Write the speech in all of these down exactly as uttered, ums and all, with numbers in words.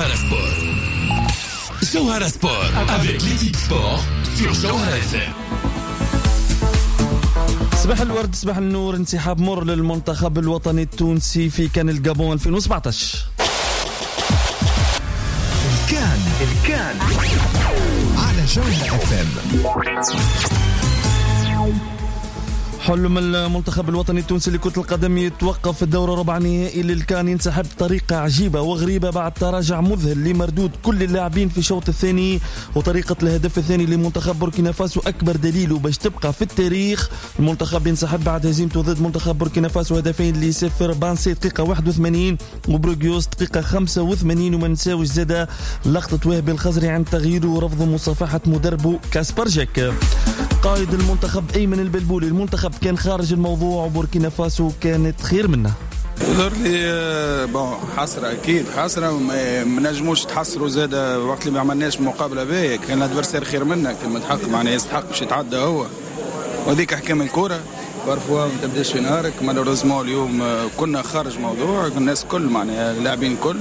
Jawhara Sport. Jawhara Sport avec l'équipe sport sur Jawhara إف إم. صباح الورد صباح النور. انسحاب مر للمنتخب الوطني التونسي في كان الجابون ألفين وسبعطعش. الكان الكان على جوهرة إف إم. حلم المنتخب الوطني التونسي لكرة القدم يتوقف في الدورة ربع نهائي للكان ينسحب بطريقة عجيبة وغريبة بعد تراجع مذهل لمردود كل اللاعبين في الشوط الثاني، وطريقة الهدف الثاني لمنتخب بوركينا فاسو أكبر دليل باش تبقى في التاريخ. المنتخب ينسحب بعد هزيمته ضد منتخب بوركينا فاسو هدفين لصفر. بانسي دقيقة واحد وثمانين وبروغيوس دقيقة خمسة وثمانين. وما نساوش زادة لقطة وهبي الخزري عن تغييره ورفض مصافحة مدربه كاسبر جاك. قائد المنتخب أيمن البلبولي المنتخب كان خارج الموضوع وبوركينا فاسو كانت خير منه. يظهر لي بون حسرة أكيد حسرة ما نجموش تحسروا زادة وقت اللي ما عملناش مقابلة به. كان الأدفرسير خير منا كان متحقق معناه يستحق باش يتعدى هو، وهذيك حكام الكرة بارفوا ما تبداش في نهارك. مالوريزمون اليوم كنا خارج موضوع الناس كل معناها اللاعبين كل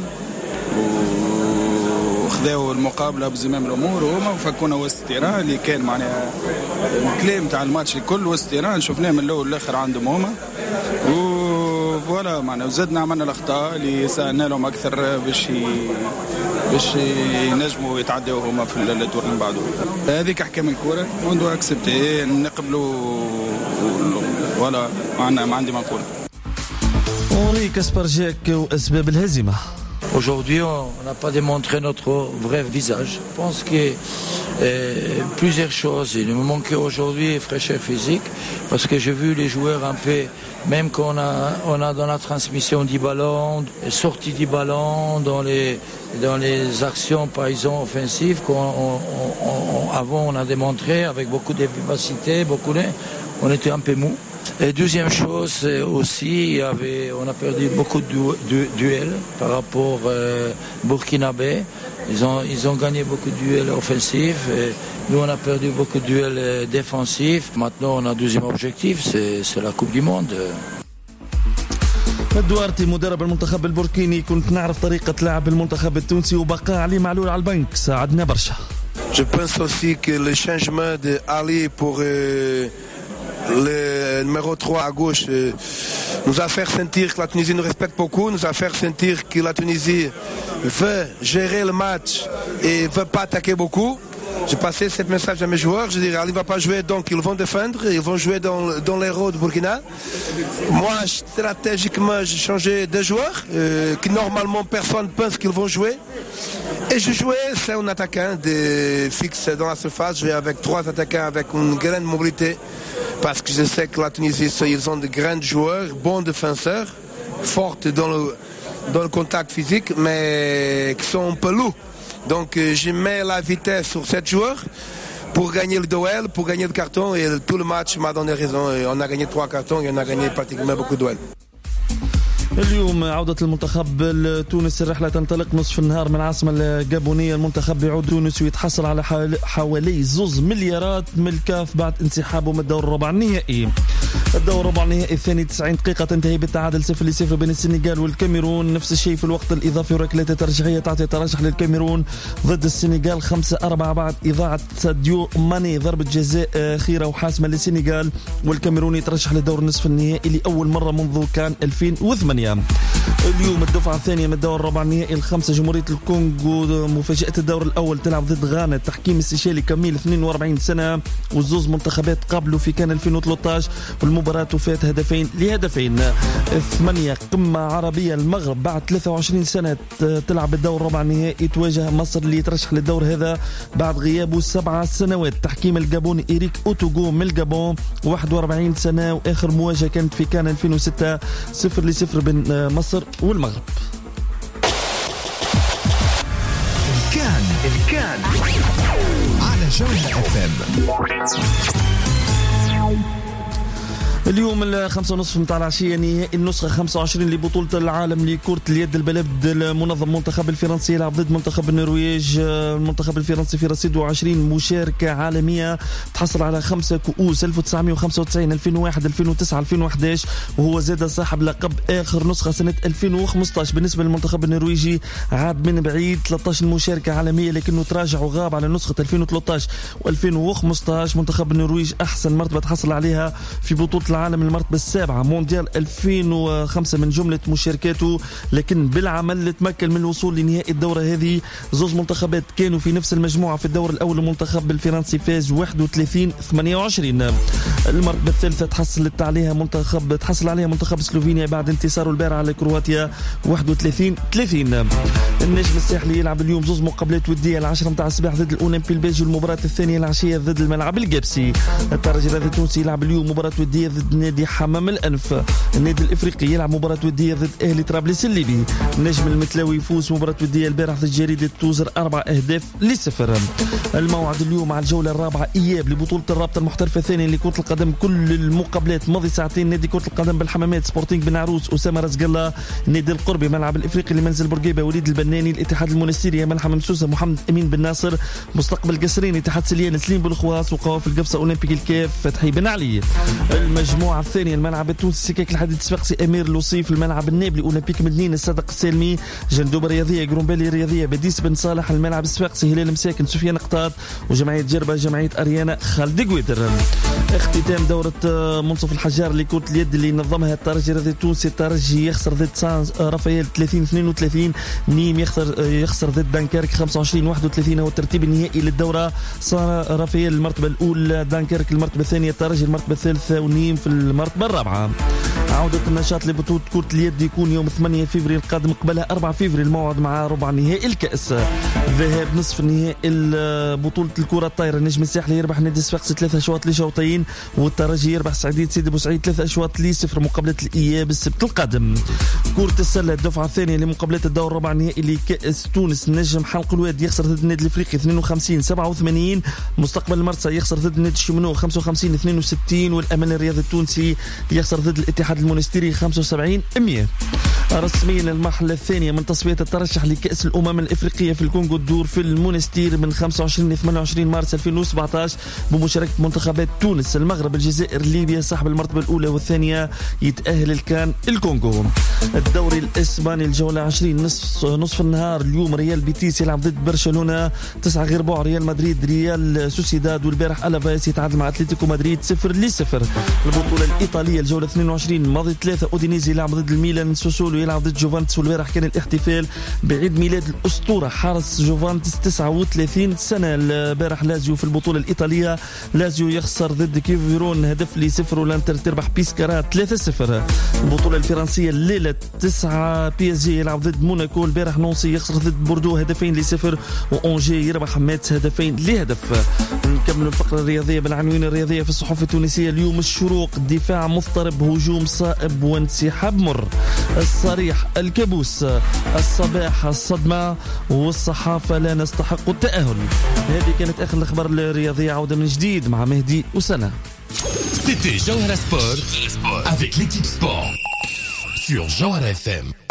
خذاو المقابله بزمام الامور وهما فكونا واستيران اللي كان معناها الكلام تاع الماتش الكل واستيران شفناه من الاول للاخر عندهم هما وفوالا معناها وزدنا عملنا الاخطاء اللي سالنا لهم اكثر باش باش ينجموا يتعدوا هما في الدور اللي بعده. هذيك احكام الكره وندو اكسبتي نقبلوا ولا معنا ما عندي ما نقول. اوري كاسبر جاك واسباب الهزيمه. Aujourd'hui, on n'a pas démontré notre vrai visage. Je pense que euh, plusieurs choses. Il me manquait aujourd'hui fraîcheur physique parce que j'ai vu les joueurs un peu, même qu'on a, on a dans la transmission du ballon, sortie du ballon, dans les, dans les actions par exemple offensives qu'avant on, on, on a démontré avec beaucoup de vivacité, beaucoup de, on était un peu mou. Et deuxième chose aussi, il y avait, on a perdu beaucoup de du, du, duels par rapport à euh, Burkinabé. Ils ont, ils ont gagné beaucoup de duels offensifs. Et nous, on a perdu beaucoup de duels euh, défensifs. Maintenant, on a un deuxième objectif, c'est, c'est la Coupe du Monde. دوارتي مدرب المنتخب البوركيني كنت نعرف طريقة لعب المنتخب التونسي وبقى علي معلول على البنك ساعدنا برشا. Je pense aussi que le changement de Ali pour euh, le numéro trois à gauche euh, nous a fait sentir que la Tunisie nous respecte beaucoup, nous a fait sentir que la Tunisie veut gérer le match et veut pas attaquer beaucoup. J'ai passé ce message à mes joueurs, je dirais Ali va pas jouer donc ils vont défendre, ils vont jouer dans, dans les rôles de Burkina. Moi stratégiquement j'ai changé deux joueurs euh, qui normalement personne ne pense qu'ils vont jouer. Et je jouais, c'est un attaquant de fixe dans la surface, je jouais avec trois attaquants avec une grande mobilité. Parce que je sais que la Tunisie, ils ont de grands joueurs, bons défenseurs, forts dans le, dans le contact physique, mais qui sont un peu lourds. Donc je mets la vitesse sur sept joueurs pour gagner le duel, pour gagner le carton, et tout le match m'a donné raison. Et on a gagné trois cartons et on a gagné pratiquement beaucoup de duels. اليوم عودة المنتخب التونسي الرحلة تنطلق نصف النهار من العاصمة الجابونية. المنتخب بيعود تونس ويتحصل على حوالي زوز مليارات من الكاف بعد انسحابه من الدور الربع النهائي. الدور الربع النهائي الثاني تسعين دقيقة تنتهي بالتعادل صفر لصفر بين السنغال والكاميرون. نفس الشيء في الوقت الإضافي وركلات الترجيحية تعطي ترشح للكاميرون ضد السنغال خمسة أربعة بعد إضاعة ساديو ماني ضربة جزاء أخيرة وحاسمة للسنغال، والكاميرون يترشح لدور النصف النهائي لأول مرة منذ كان ألفين وثمانية. اليوم الدفعة الثانية من الدور الربع النهائي الخمسة جمهورية الكونغو مفاجأة الدور الأول تلعب ضد غانا. التحكيم السيشالي كميل اثنين وأربعين سنة والزوز منتخبات قابلوا في كان ألفين وثلاثة عشر والمباراة تفات هدفين لهدفين. ثمانية قمة عربية المغرب بعد ثلاثة وعشرين سنة تلعب الدور الربع النهائي تواجه مصر اللي يترشح للدور هذا بعد غيابه سبعة سنوات. تحكيم الجابوني إيريك أوتوغو من الجابون واحد وأربعين سنة، وآخر مواجهة كانت في كان ألفين وستة صفر لصفر بين مصر والمغرب. الكان الكان على جوهرة إف إم. اليوم الخمسة ونصف متاع العشية نهائي النسخة خمسة وعشرين لبطولة العالم لكرة اليد البلد. المنظم منتخب الفرنسي يلعب ضد منتخب النرويج. المنتخب الفرنسي في رصيده عشرين مشاركة عالمية، تحصل على خمسة كؤوس ألف وتسعمائة وخمسة وتسعين ألفين وواحد ألفين وتسعة ألفين وأحد عشر، وهو زاد صاحب لقب آخر نسخة سنة ألفين وخمسة عشر. بالنسبة للمنتخب النرويجي عاد من بعيد ثلاثة عشر مشاركة عالمية، لكنه تراجع وغاب على نسخة ألفين وثلاثة عشر وألفين وخمسة عشر. منتخب النرويج أحسن مرتبة تحصل عليها في بطولة العالم المرتبة السابعة مونديال ألفين وخمسة من جملة مشاركاته، لكن بالعمل تمكن من الوصول لنهائي الدورة هذه. زوز منتخبات كانوا في نفس المجموعة في الدور الأول، المنتخب الفرنسي فاز واحد وثلاثين ثمانية وعشرين. المرتبة الثالثة تحصلت عليها منتخب تحصل عليها منتخب سلوفينيا بعد انتصاره البارح على كرواتيا واحد وثلاثين ثلاثين. النجم الساحلي يلعب اليوم زوز مقابلات ودية العشرة متاع الصباح ضد الأولمبي البلجي، والمباراة الثانية العشية ضد الملعب الجبسي. الترجي الرياضي التونسي يلعب اليوم مباراة ودية ضد نادي حمام الأنف. النادي الإفريقي يلعب مباراة ودية ضد أهلي طرابلس الليبي. النجم المتلاوي يفوز مباراة ودية البارح ضد جريدة توزر أربع أهداف لصفر. الموعد اليوم على الجولة الرابعة إياب لبطولة الرابطة المحترفة الثانية لكرة القدم. كل المقابلات ماضي ساعتين. نادي كرة القدم بالحمامات سبورتينغ بن عروس أسامة رزق الله. النادي القربي ملعب الإفريقي لمنزل بورقيبة وليد البناني. الاتحاد المنستيري ملعب مسوسة محمد أمين بن ناصر. مستقبل قصرين اتحاد سليان سليم بالخواص. وقوافل القفصة أولمبيك الكاف فتحي بن علي. المجموعة الثانية الملعب التونسي سكاك الحديد الصفاقسي أمير لوصيف. الملعب النابلي أولمبيك مدنين الصدق السالمي. جندوبة رياضية جرومبالي رياضية بديس بن صالح. الملعب الصفاقسي هلال مساكن سفيان قطاط. وجمعية جربة جمعية أريانا خالد قويدر. اختتام دورة منصف الحجار لكرة اليد اللي نظمها الترجي الرياضي التونسي. الترجي يخسر ضد سان رافائيل ثلاثين اثنين وثلاثين. نيم يخسر يخسر ضد دانكيرك خمسة وعشرين واحد وثلاثين. هو الترتيب النهائي للدورة. صار رافائيل المرتبة الأولى، دانكيرك المرتبة الثانية، الترجي المرتبة الثالثة، ونيم في المرتبة الرابعة. عودة النشاط لبطولة كرة اليد يكون يوم ثمانية فبراير القادم، قبلها أربعة فبراير الموعد مع ربع نهائي الكأس. ذهاب نصف نهائي بطولة الكرة الطايرة. النجم الساحلي يربح نادي الصفاقسي ثلاثة أشواط لشوطين، والترجي يربح سعيدية سيدي بوسعيد ثلاثة أشواط لصفر مقابلة الإياب السبت القادم. كرة السلة الدفعة الثانية لمقابلة الدور ربع نهائي لكأس تونس. النجم حلق الواد يخسر ضد النادي الافريقي اثنين وخمسين سبعة وثمانين. مستقبل المرسى يخسر ضد النادي الشمنو خمسة وخمسين اثنين وستين. والأمل الرياضي التونسي يخسر ضد الاتحاد المونستيري خمسة وسبعين مئة. رسميا المرحلة الثانية من تصفيات الترشح لكأس الأمم الإفريقية في الكونغو تدور في المونستير من خمسة وعشرين ل ثمانية وعشرين مارس ألفين وسبعة عشر بمشاركة منتخبات تونس، المغرب، الجزائر، ليبيا. صاحب المرتبة الأولى والثانية يتأهل الكان الكونغو. الدوري الإسباني الجولة عشرين نصف نصف النهار اليوم ريال بيتيس يلعب ضد برشلونة تسعة غير ربع. ريال مدريد ريال سوسيداد. والبارح ألافيس يتعادل مع أتلتيكو مدريد صفر لصفر. البطولة الإيطالية الجولة اثنين وعشرين ماضي ثلاثة أودينيزي يلعب ضد الميلان. سوسولو يلعب ضد جوفانتس. والبارح كان الاحتفال بعيد ميلاد الأسطورة حارس جوفانتس تسعة وثلاثين سنة. البارح لازيو في البطولة الإيطالية. لازيو يخسر ضد كيفيرون هدف لصفر، والانتر تربح بيسكارا ثلاثة صفر. البطولة الفرنسية الليلة تسعة بي اس جي يلعب ضد موناكو. البارح نونسي يخسر ضد بوردو هدفين لصفر، وأونجي يربح ماتس هدفين لهدف. نكمل الفقرة الرياضية بالعناوين الرياضية في الصحف التونسية اليوم. الشروق دفاع مضطرب، هجوم صائب، وانسحاب مر. الصريح الكابوس، الصباح الصدمة، والصحافة لا نستحق التأهل. هذه كانت آخر الأخبار الرياضية. عودة من جديد مع مهدي وسنة. C'était Jawhara Sport avec l'équipe sport sur Jawhara F M.